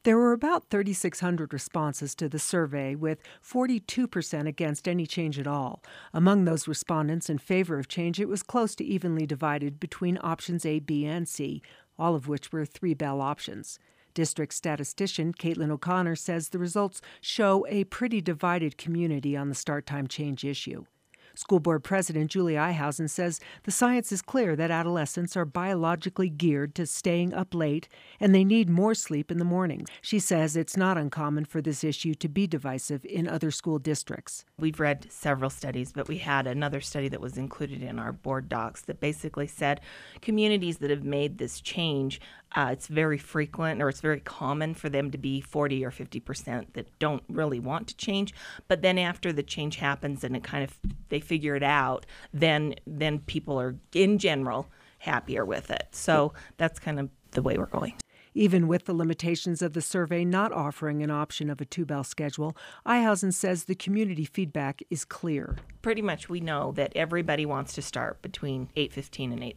There were about 3,600 responses to the survey, with 42% against any change at all. Among those respondents in favor of change, it was close to evenly divided between options A, B, and C, all of which were three-bell options. District statistician Caitlin O'Connor says the results show a pretty divided community on the start time change issue. School Board President Julie Ihausen says the science is clear that adolescents are biologically geared to staying up late and they need more sleep in the morning. She says it's not uncommon for this issue to be divisive in other school districts. We've read several studies, but we had another study that was included in our board docs that basically said communities that have made this change, it's very frequent or it's very common for them to be 40 or 50% that don't really want to change. But then after the change happens and they figure it out, then people are, in general, happier with it. So that's kind of the way we're going. Even with the limitations of the survey not offering an option of a two-bell schedule, Ihausen says the community feedback is clear. Pretty much we know that everybody wants to start between 8:15 and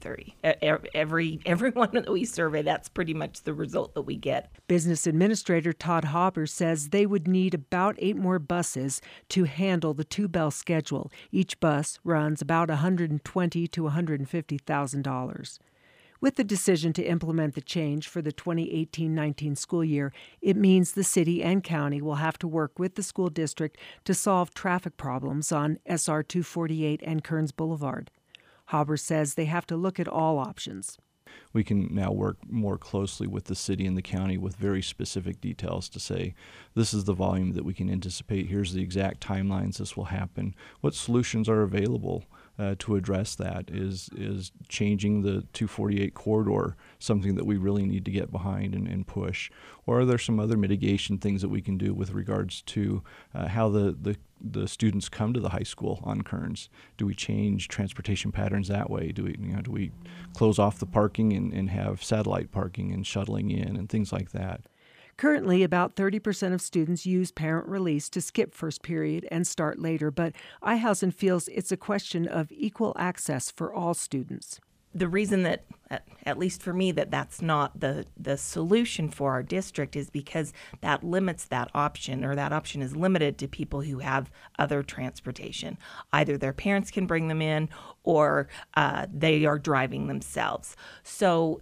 8:30. Everyone that we survey, that's pretty much the result that we get. Business Administrator Todd Hauber says they would need about 8 more buses to handle the two-bell schedule. Each bus runs about $120,000 to $150,000. With the decision to implement the change for the 2018-19 school year, it means the city and county will have to work with the school district to solve traffic problems on SR 248 and Kearns Boulevard. Hauber says they have to look at all options. We can now work more closely with the city and the county with very specific details to say, this is the volume that we can anticipate, here's the exact timelines this will happen, what solutions are available to address that. Is changing the 248 corridor something that we really need to get behind and push? Or are there some other mitigation things that we can do with regards to how the students come to the high school on Kearns? Do we change transportation patterns that way? Do we close off the parking and have satellite parking and shuttling in and things like that? Currently, about 30% of students use parent release to skip first period and start later, but Ihausen feels it's a question of equal access for all students. The reason that, at least for me, that's not the solution for our district is because that limits that option, or that option is limited to people who have other transportation. Either their parents can bring them in or they are driving themselves. So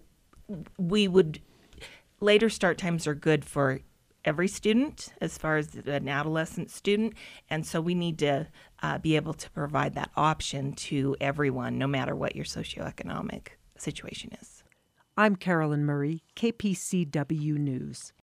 later start times are good for every student as far as an adolescent student, and so we need to be able to provide that option to everyone, no matter what your socioeconomic situation is. I'm Carolyn Murray, KPCW News.